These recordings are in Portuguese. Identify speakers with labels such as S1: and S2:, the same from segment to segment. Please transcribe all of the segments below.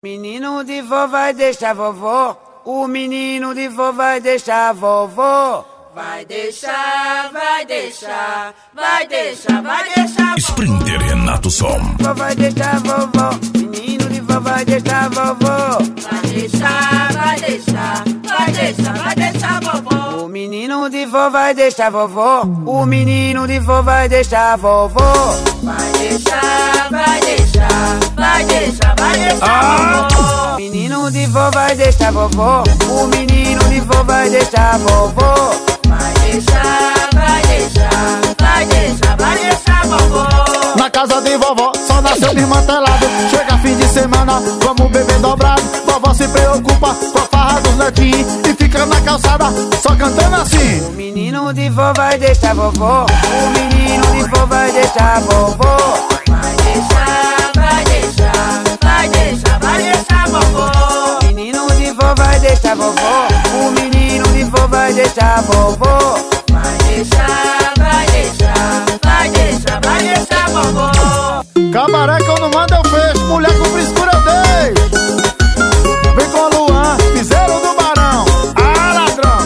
S1: Menino de vó vai deixar vovó, o menino de vó vai deixar vovó.
S2: Vai deixar, vai deixar, vai deixar, vai deixar.
S3: Sprinter Renato Som.
S1: Vó vai deixar vovó, menino de vó vai deixar vovó.
S2: Vai deixar, vai deixar, vai deixar, vai deixar vovó.
S1: O menino de vó vai deixar vovó, o menino de vó vai deixar vovó.
S2: Vai deixar, vai deixar, vai deixar, vai deixar vovó.
S1: Menino de vó vai deixar vovó, o menino de vó vai deixar vovó.
S2: Vai deixar, vai deixar, vai deixar, vai deixar vovó.
S4: Na casa de vovó só nasceu desmantelado. Chega fim de semana, vamos beber dobrado. Vovó se preocupa com a farra dos netinhos e fica na calçada só cantando assim.
S1: O menino de vó vai deixar vovó, o menino de vó vai deixar vovó.
S2: Vai deixar, vai deixar, vai deixar, vai deixar vovó.
S1: O menino de vó vai deixar vovó, o menino de vó vai deixar vovó.
S2: Vai deixar, vai deixar, vai deixar, vai deixar vovó.
S4: Cabaré que eu não mando eu fecho, mulher com frescura eu deixo. Vem com o Luan, piseiro do Barão. Ah, ladrão!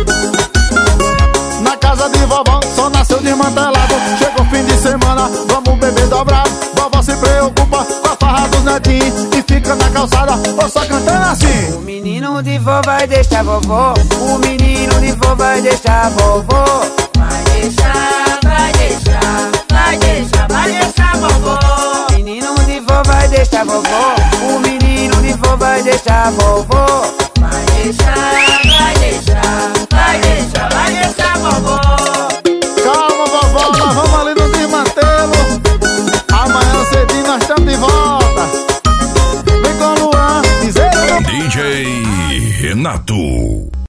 S4: Na casa de vovó só nasceu desmantelado. Chegou fim de semana, vamos beber dobrado. Vovó se preocupa com a farra dos netinhos e fica na calçada ou só cantando assim.
S1: O menino de vó vai deixar vovó, o menino de vó vai deixar vovó.
S2: Vai deixar, vai deixar, vai deixar, vai deixar vovó.
S1: O menino de vó vai deixar vovó, o menino de vó vai deixar vovó.
S2: Vai deixar, vai deixar, vai deixar, vai deixar vovó.
S4: Calma, vovó, nós vamos ali no desmantelo. Amanhã cedinho nós estamos de volta. Vem com o Luan, piseiro do...
S3: DJ Renato.